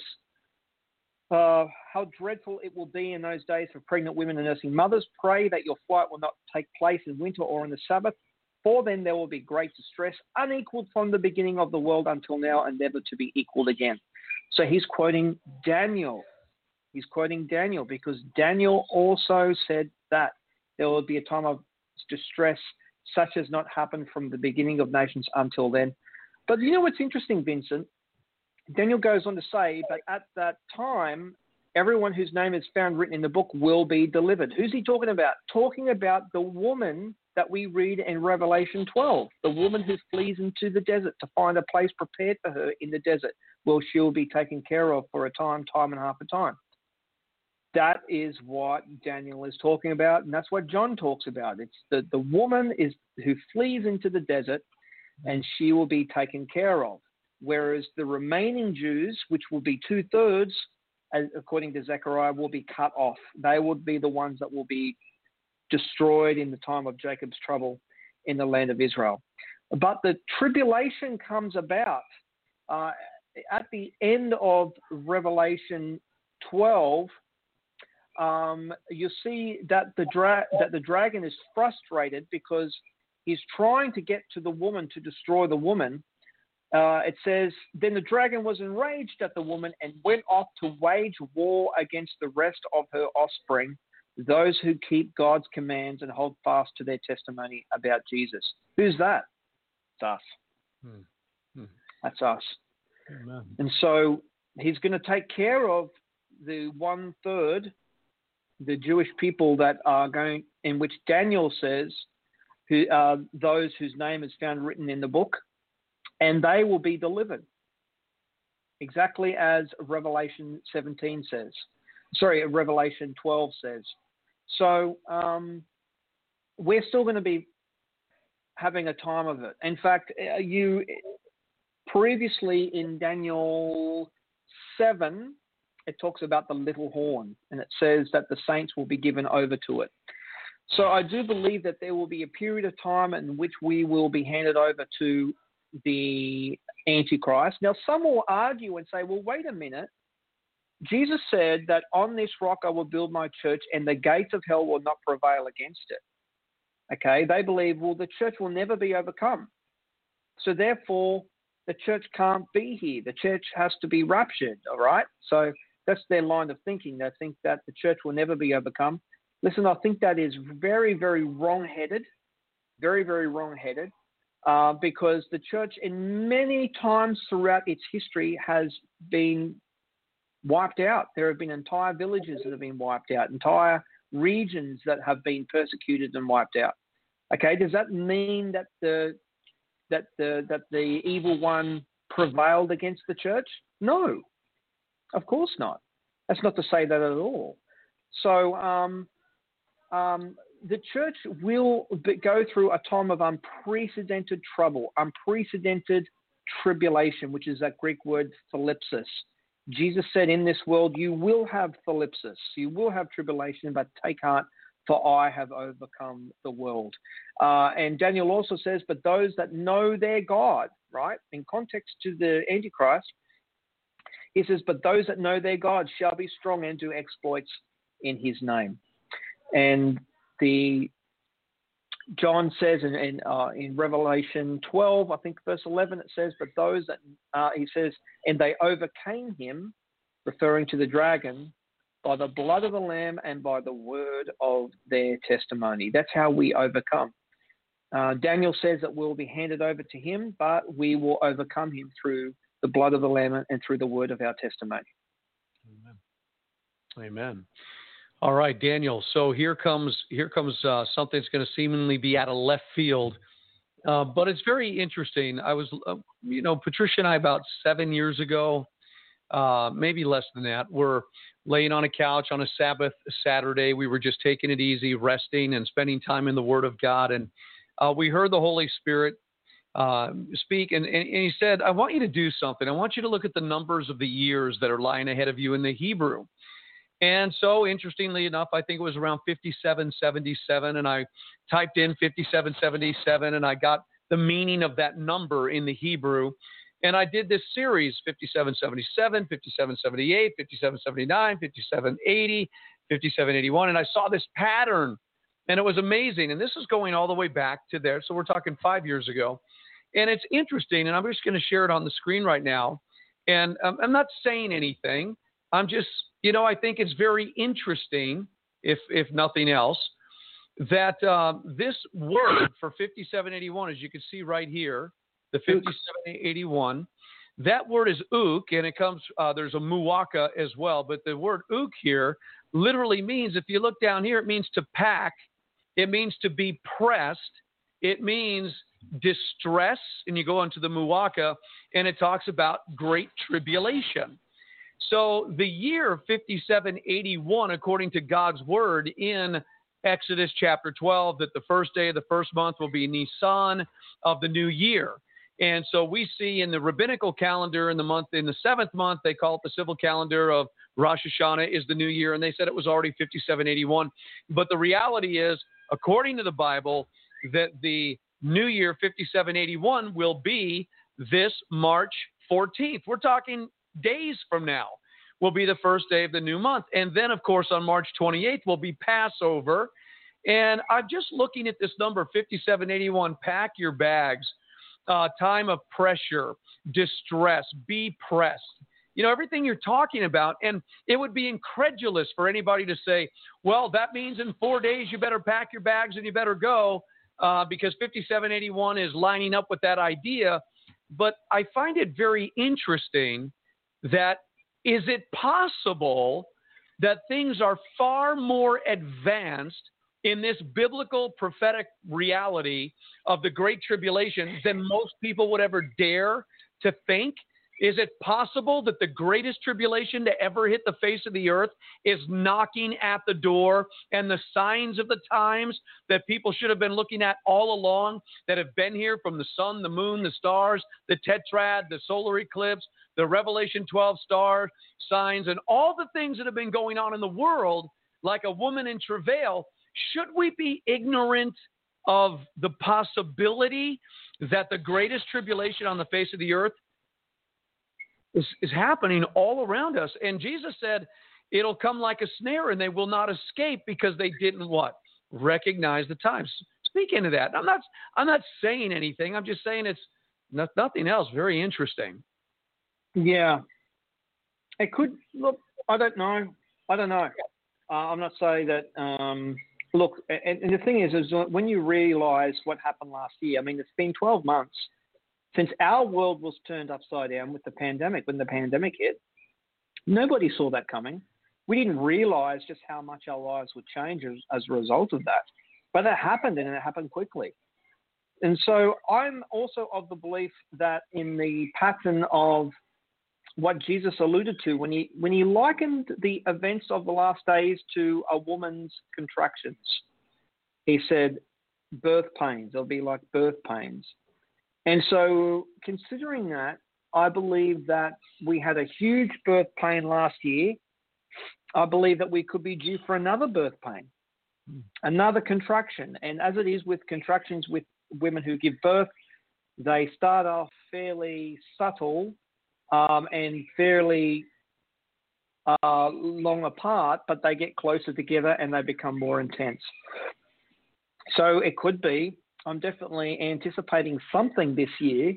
C: how dreadful it will be in those days for pregnant women and nursing mothers. Pray that your flight will not take place in winter or on the Sabbath, for then there will be great distress, unequaled from the beginning of the world until now and never to be equaled again. So he's quoting Daniel. He's quoting Daniel because Daniel also said that there will be a time of distress such as not happened from the beginning of nations until then. But you know what's interesting, Vincent? Daniel goes on to say, but at that time, everyone whose name is found written in the book will be delivered. Who's he talking about? Talking about the woman that we read in Revelation 12, the woman who flees into the desert to find a place prepared for her in the desert. Well, she'll be taken care of for a time, time and half a time. That is what Daniel is talking about, and that's what John talks about. It's the woman is who flees into the desert, and she will be taken care of. Whereas the remaining Jews, which will be 2/3, according to Zechariah, will be cut off. They would be the ones that will be destroyed in the time of Jacob's trouble in the land of Israel. But the tribulation comes about at the end of Revelation 12. You see that the dragon is frustrated because he's trying to get to the woman to destroy the woman. It says, then the dragon was enraged at the woman and went off to wage war against the rest of her offspring, those who keep God's commands and hold fast to their testimony about Jesus. Who's that? It's us. That's us. Amen. And so he's going to take care of the 1/3, the Jewish people that are going, in which Daniel says, who are those whose name is found written in the book, and they will be delivered, exactly as Revelation 17 says. Sorry, Revelation 12 says. So we're still going to be having a time of it. In fact, you previously in Daniel 7, it talks about the little horn, and it says that the saints will be given over to it. So I do believe that there will be a period of time in which we will be handed over to the Antichrist. Now, some will argue and say, well, wait a minute. Jesus said that on this rock I will build my church and the gates of hell will not prevail against it. Okay, they believe, well, the church will never be overcome. So therefore, the church can't be here. The church has to be raptured, all right? So that's their line of thinking. They think that the church will never be overcome. Listen, I think that is very, very wrong-headed, very, very wrong-headed, because the church in many times throughout its history has been wiped out. There have been entire villages that have been wiped out, entire regions that have been persecuted and wiped out. Okay, does that mean that the evil one prevailed against the church? No, of course not. That's not to say that at all. So the church will go through a time of unprecedented trouble, unprecedented tribulation, which is that Greek word thlipsis. Jesus said, in this world you will have thlipsis, you will have tribulation, but take heart, for I have overcome the world. And Daniel also says, but those that know their God, right? In context to the Antichrist, he says, but those that know their God shall be strong and do exploits in his name. And John says in Revelation 12, I think verse 11, it says, but those that, he says, and they overcame him, referring to the dragon, by the blood of the Lamb and by the word of their testimony. That's how we overcome. Daniel says that we'll be handed over to him, but we will overcome him through the blood of the Lamb and through the word of our testimony.
B: Amen. Amen. All right, Daniel. So here comes something that's going to seemingly be out of left field, but it's very interesting. I was, Patricia and I about 7 years ago maybe less than that, were laying on a couch on a Sabbath Saturday. We were just taking it easy, resting and spending time in the Word of God. And we heard the Holy Spirit speak. And he said, I want you to do something. I want you to look at the numbers of the years that are lying ahead of you in the Hebrew. And so, interestingly enough, I think it was around 5777, and I typed in 5777, and I got the meaning of that number in the Hebrew. And I did this series, 5777, 5778, 5779, 5780, 5781, and I saw this pattern, and it was amazing. And this is going all the way back to there, so we're talking 5 years ago. And it's interesting, and I'm just going to share it on the screen right now. And I'm not saying anything. I'm just, I think it's very interesting, if nothing else, that this word for 5781, as you can see right here, the 5781, that word is uk, and it comes, there's a muwaka as well, but the word uk here literally means, if you look down here, it means to pack, it means to be pressed, it means distress, and you go into the muwaka, and it talks about great tribulation. So the year 5781, according to God's word in Exodus chapter 12, that the first day of the first month will be Nisan of the new year. And so we see in the rabbinical calendar in the seventh month, they call it the civil calendar of Rosh Hashanah is the new year. And they said it was already 5781. But the reality is, according to the Bible, that the new year 5781 will be this March 14th. We're talking days from now will be the first day of the new month. And then, of course, on March 28th will be Passover. And I'm just looking at this number, 5781, pack your bags, time of pressure, distress, be pressed. Everything you're talking about. And it would be incredulous for anybody to say, well, that means in 4 days you better pack your bags and you better go, because 5781 is lining up with that idea. But I find it very interesting that, is it possible that things are far more advanced in this biblical prophetic reality of the Great Tribulation than most people would ever dare to think? Is it possible that the greatest tribulation to ever hit the face of the earth is knocking at the door, and the signs of the times that people should have been looking at all along, that have been here, from the sun, the moon, the stars, the tetrad, the solar eclipse, the Revelation 12 star signs, and all the things that have been going on in the world, like a woman in travail? Should we be ignorant of the possibility that the greatest tribulation on the face of the earth is happening all around us? And Jesus said, it'll come like a snare, and they will not escape, because they didn't what? Recognize the times. Speaking of that, I'm not saying anything. I'm just saying it's nothing else. Very interesting.
C: Yeah. It could look. I don't know. I'm not saying that. Look, and the thing is when you realize what happened last year. I mean, it's been 12 months since our world was turned upside down with the pandemic. When the pandemic hit, nobody saw that coming. We didn't realize just how much our lives would change as a result of that. But it happened, and it happened quickly. And so I'm also of the belief that in the pattern of what Jesus alluded to when he likened the events of the last days to a woman's contractions, he said birth pains. They'll be like birth pains. And so considering that, I believe that we had a huge birth pain last year. I believe that we could be due for another birth pain, another contraction. And as it is with contractions with women who give birth, they start off fairly subtle and fairly long apart, but they get closer together and they become more intense. So it could be, I'm definitely anticipating something this year,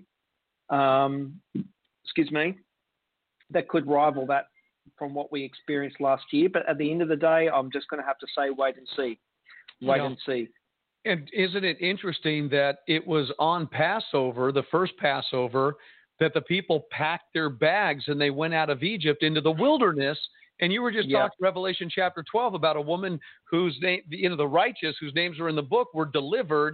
C: that could rival that from what we experienced last year. But at the end of the day, I'm just going to have to say wait and see. And see.
B: And isn't it interesting that it was on Passover, the first Passover, that the people packed their bags and they went out of Egypt into the wilderness? And you were just talking Revelation chapter 12 about a woman whose name, the righteous, whose names are in the book, were delivered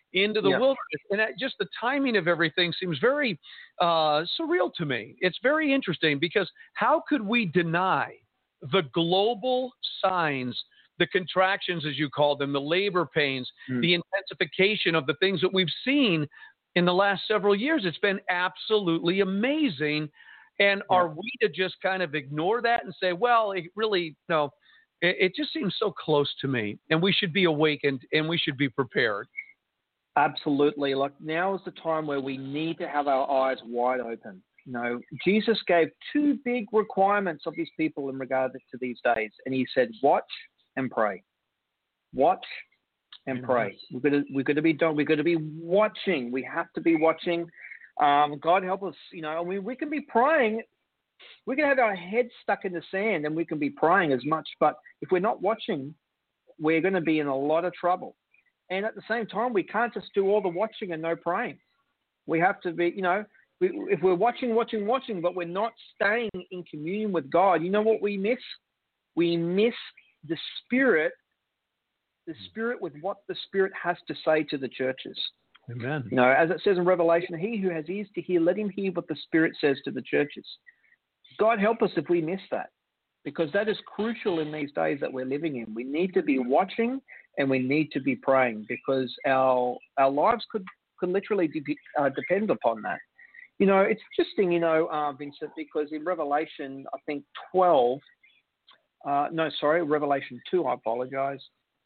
B: into the wilderness. And just the timing of everything seems very surreal to me. It's very interesting because how could we deny the global signs, the contractions, as you call them, the labor pains, the intensification of the things that we've seen in the last several years? It's been absolutely amazing. And are we to just kind of ignore that and say, well, it really, no, it just seems so close to me, and we should be awakened and we should be prepared.
C: Absolutely. Like, now is the time where we need to have our eyes wide open. Jesus gave two big requirements of his people in regard to these days. And he said, watch and pray. Watch and pray. We're going to be done. We're going to be watching. We have to be watching. God help us. We can be praying. We can have our heads stuck in the sand and we can be praying as much. But if we're not watching, we're going to be in a lot of trouble. And at the same time, we can't just do all the watching and no praying. We have to be, if we're watching, but we're not staying in communion with God, you know what we miss? We miss the Spirit with what the Spirit has to say to the churches.
B: Amen.
C: As it says in Revelation, he who has ears to hear, let him hear what the Spirit says to the churches. God help us if we miss that, because that is crucial in these days that we're living in. We need to be watching and we need to be praying, because our lives could literally depend upon that. It's interesting, Vincent, because in Revelation, I think 12, Revelation 2, I apologize.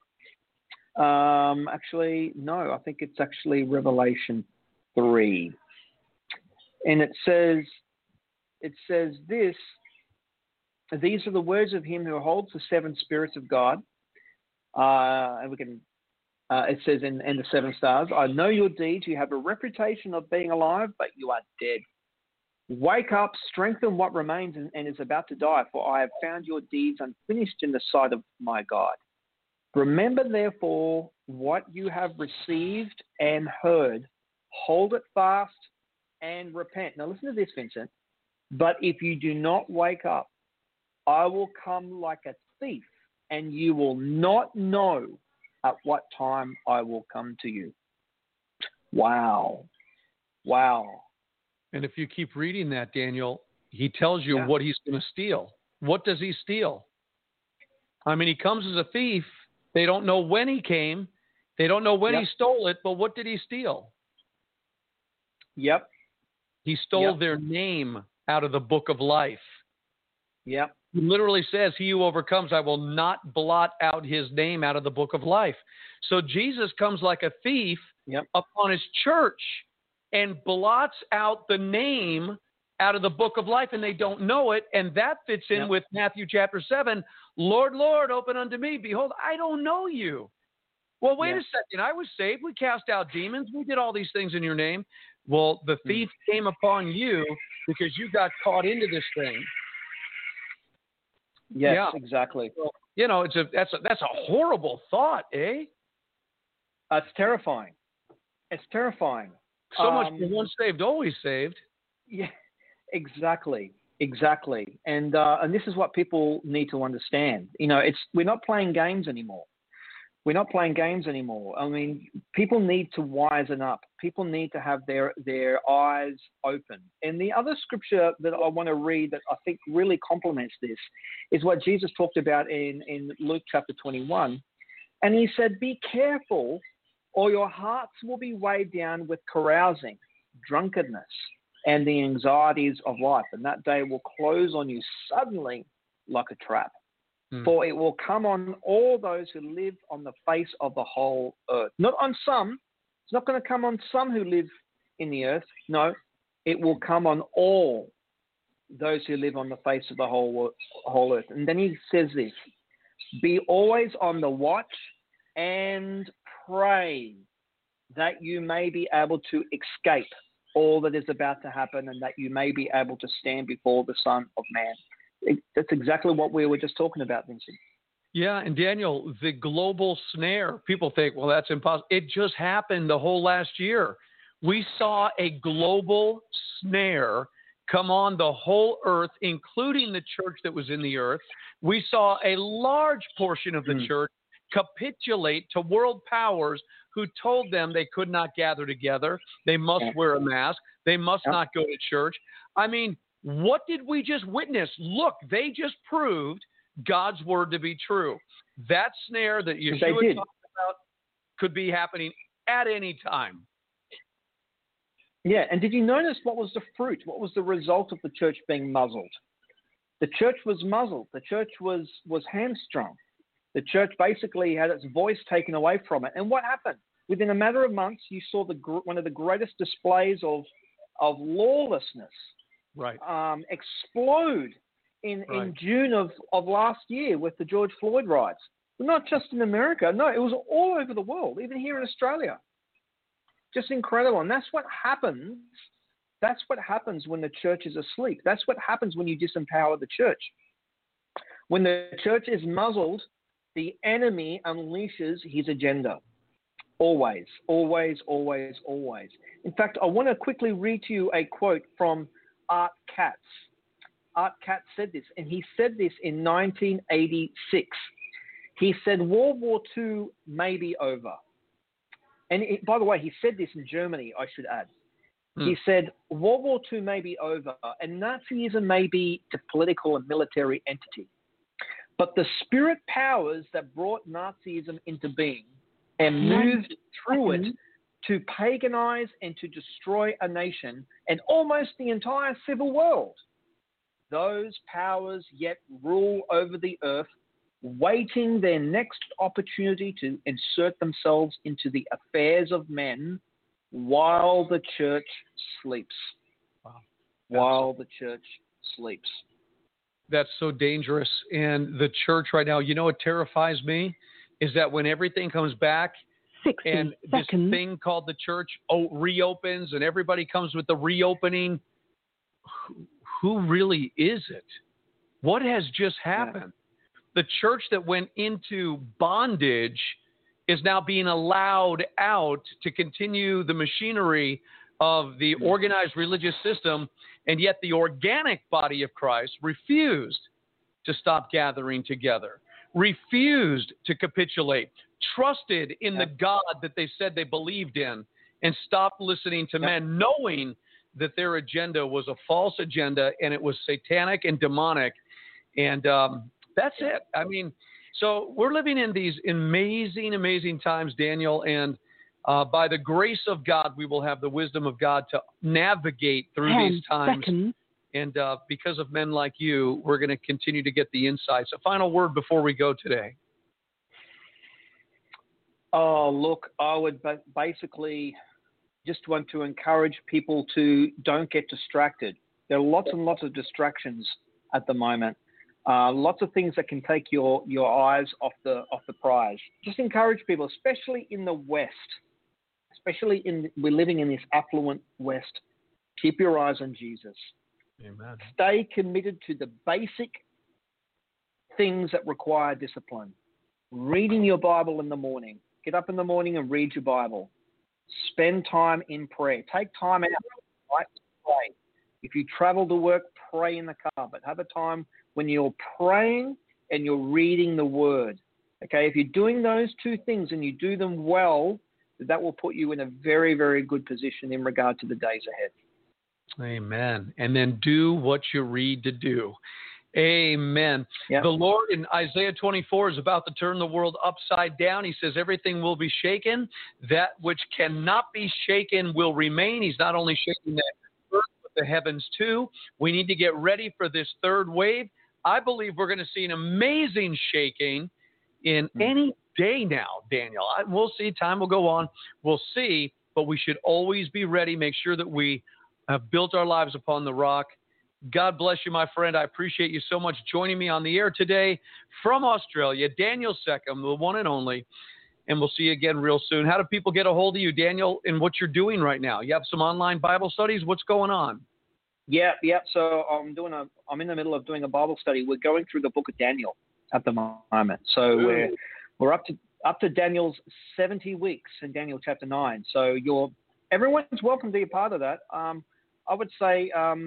C: Actually, no, I think it's actually Revelation 3. And it says this, these are the words of him who holds the seven spirits of God. And we can, it says in the seven stars, I know your deeds. You have a reputation of being alive, but you are dead. Wake up, strengthen what remains and is about to die, for I have found your deeds unfinished in the sight of my God. Remember, therefore, what you have received and heard. Hold it fast and repent. Now, listen to this, Vincent. But if you do not wake up, I will come like a thief, and you will not know at what time I will come to you. Wow.
B: And if you keep reading that, Daniel, he tells you what he's going to steal. What does he steal? I mean, he comes as a thief. They don't know when he came. They don't know when he stole it, but what did he steal?
C: Yep.
B: He stole their name out of the book of life.
C: Yep.
B: He literally says, he who overcomes, I will not blot out his name out of the book of life. So Jesus comes like a thief upon his church and blots out the name out of the book of life, and they don't know it. And that fits in with Matthew chapter 7. Lord, Lord, open unto me. Behold, I don't know you. Well, wait a second. I was saved. We cast out demons. We did all these things in your name. Well, the thief came upon you because you got caught into this thing.
C: Yes, exactly.
B: Well, that's a horrible thought, eh?
C: It's terrifying. It's terrifying.
B: So much for once saved, always saved.
C: Yeah, exactly. And this is what people need to understand. We're not playing games anymore. I mean, people need to wisen up. People need to have their eyes open. And the other scripture that I want to read that I think really complements this is what Jesus talked about in Luke chapter 21. And he said, be careful, or your hearts will be weighed down with carousing, drunkenness, and the anxieties of life. And that day will close on you suddenly like a trap. For it will come on all those who live on the face of the whole earth. Not on some. It's not going to come on some who live in the earth. No, it will come on all those who live on the face of the whole earth. And then he says this, be always on the watch and pray that you may be able to escape all that is about to happen and that you may be able to stand before the Son of Man. That's exactly what we were just talking about, Vincent.
B: Yeah, and Daniel, the global snare, people think, well, that's impossible. It just happened the whole last year. We saw a global snare come on the whole earth, including the church that was in the earth. We saw a large portion of the church capitulate to world powers who told them they could not gather together, they must wear a mask, they must not go to church. I mean, what did we just witness? Look, they just proved God's word to be true. That snare that Yeshua talked about could be happening at any time.
C: Yeah, and did you notice what was the fruit? What was the result of the church being muzzled? The church was muzzled. The church was hamstrung. The church basically had its voice taken away from it. And what happened? Within a matter of months, you saw one of the greatest displays of lawlessness explode in June of last year with the George Floyd riots. But not just in America. No, it was all over the world, even here in Australia. Just incredible. And that's what happens. That's what happens when the church is asleep. That's what happens when you disempower the church. When the church is muzzled, the enemy unleashes his agenda. Always, always, always, always. In fact, I want to quickly read to you a quote from Art Katz. Art Katz said this, and he said this in 1986. He said, World War II may be over. And by the way, he said this in Germany, I should add. He said, World War II may be over, and Nazism may be a political and military entity. But the spirit powers that brought Nazism into being and moved through it to paganize and to destroy a nation and almost the entire civil world, those powers yet rule over the earth, waiting their next opportunity to insert themselves into the affairs of men while the church sleeps.
B: Wow.
C: While the church sleeps.
B: That's so dangerous. And the church right now, you know what terrifies me? Is that when everything comes back and this thing called the church reopens and everybody comes with the reopening, who really is it? What has just happened? The church that went into bondage is now being allowed out to continue the machinery of the organized religious system, and yet the organic body of Christ refused to stop gathering together, refused to capitulate, trusted in the God that they said they believed in, and stopped listening to men, knowing that their agenda was a false agenda and it was satanic and demonic. And that's it. I mean, so we're living in these amazing, amazing times, Daniel, and by the grace of God, we will have the wisdom of God to navigate through these times. And because of men like you, we're going to continue to get the insights. A final word before we go today.
C: Oh, look, I would basically just want to encourage people to don't get distracted. There are lots and lots of distractions at the moment. Lots of things that can take your eyes off the prize. Just encourage people, especially in the West, we're living in this affluent West. Keep your eyes on Jesus.
B: Amen. Stay
C: committed to the basic things that require discipline. Reading your Bible in the morning. Get up in the morning and read your Bible. Spend time in prayer. Take time out, right, to pray. If you travel to work, pray in the car, but have a time when you're praying and you're reading the Word. Okay, if you're doing those two things and you do them well, that will put you in a very, very good position in regard to the days ahead.
B: Amen. And then do what you read to do. Amen. Yep. The Lord in Isaiah 24 is about to turn the world upside down. He says everything will be shaken. That which cannot be shaken will remain. He's not only shaking the earth, but the heavens too. We need to get ready for this third wave. I believe we're going to see an amazing shaking in any day now, Daniel. We'll see. Time will go on. We'll see. But we should always be ready. Make sure that we have built our lives upon the rock. God bless you, my friend. I appreciate you so much joining me on the air today from Australia. Daniel Seckham, the one and only. And we'll see you again real soon. How do people get a hold of you, Daniel, and what you're doing right now? You have some online Bible studies. What's going on?
C: Yeah. So I'm in the middle of doing a Bible study. We're going through the book of Daniel at the moment. So we're up to Daniel's 70 weeks in Daniel chapter 9. So everyone's welcome to be a part of that. I would say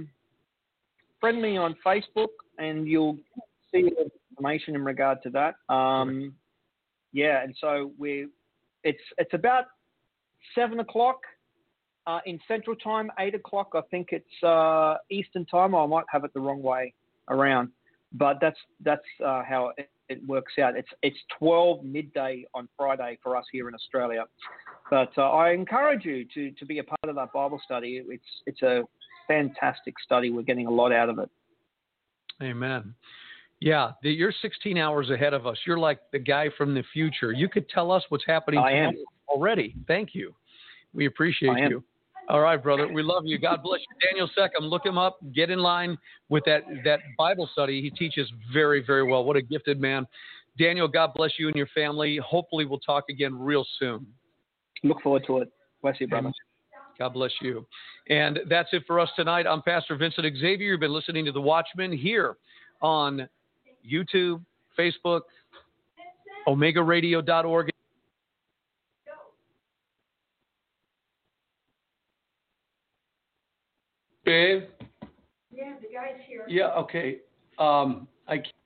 C: friend me on Facebook and you'll see information in regard to that. Yeah, and so it's about 7 o'clock in Central Time, 8 o'clock. I think it's Eastern Time. Or I might have it the wrong way around, but that's how it works out. It's 12 midday on Friday for us here in Australia. But I encourage you to be a part of that Bible study. It's a fantastic study. We're getting a lot out of it.
B: Amen. Yeah, you're 16 hours ahead of us. You're like the guy from the future. You could tell us what's happening tomorrow already. Thank you. We appreciate you. All right, brother. We love you. God bless you. Daniel Seckham, look him up. Get in line with that Bible study. He teaches very, very well. What a gifted man. Daniel, God bless you and your family. Hopefully we'll talk again real soon.
C: Look forward to it. Bless you, brother.
B: God bless you. And that's it for us tonight. I'm Pastor Vincent Xavier. You've been listening to The Watchman here on YouTube, Facebook, OmegaRadio.org. Babe?
A: Yeah, the guy's here.
B: Yeah, okay. I